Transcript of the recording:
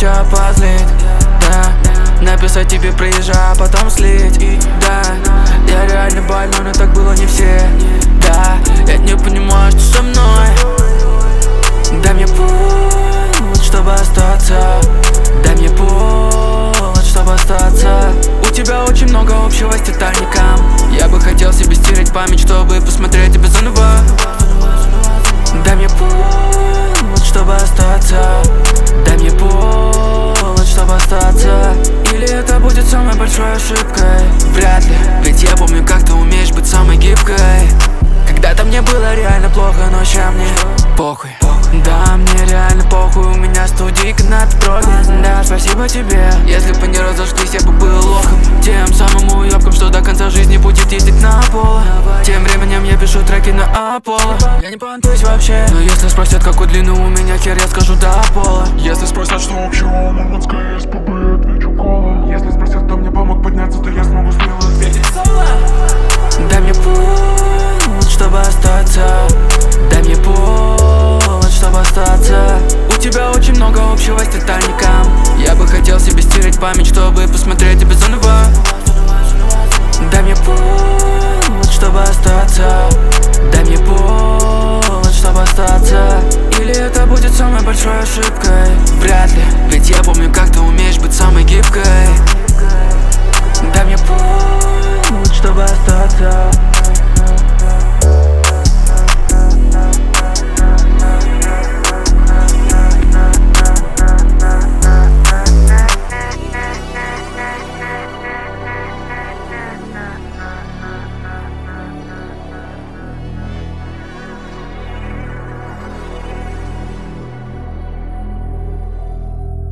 тебя позлить, да. Написать тебе приезжай, а потом слить, да. Я реально больной, но так было не все, да. Я не понимаю, что со мной. Дай мне повод, чтобы остаться. Дай мне повод, чтобы остаться. У тебя очень много общего с Титаником. Я бы хотел себе стереть память, чтобы посмотреть тебя заново. Дай мне повод, чтобы остаться. Дай мне повод, чтобы остаться. Или это будет самой большой ошибкой? Вряд ли, ведь я помню, как ты умеешь быть самой гибкой. Когда-то мне было реально плохо, но ща мне похуй. Да, мне реально похуй, у меня студийка на Петрове. Да, спасибо тебе. Если бы не разошлись, я бы был лохом, тем самым уёбком, что до конца жизни будет ездить на Аполло. Тем временем я пишу треки на Аполло. Я не понтуюсь вообще, но если спросят, какой длины у меня хер, я скажу до Аполло. Если спросят, что общего у мурманской СПБ, отвечу кола. Если спросят, кто мне помог подняться, то я смогу смело ответить соло. Дай мне повод, чтобы остаться. Дай мне повод, чтобы остаться. У тебя очень много общего с Титаником. Я бы хотел себе стереть память, чтобы посмотреть тебя заново. Дай мне повод, чтобы остаться. Дай мне повод, чтобы остаться. Или это будет самой большой ошибкой? Вряд ли, ведь я помню, как ты умеешь быть самой гибкой. Дай мне повод, чтобы остаться.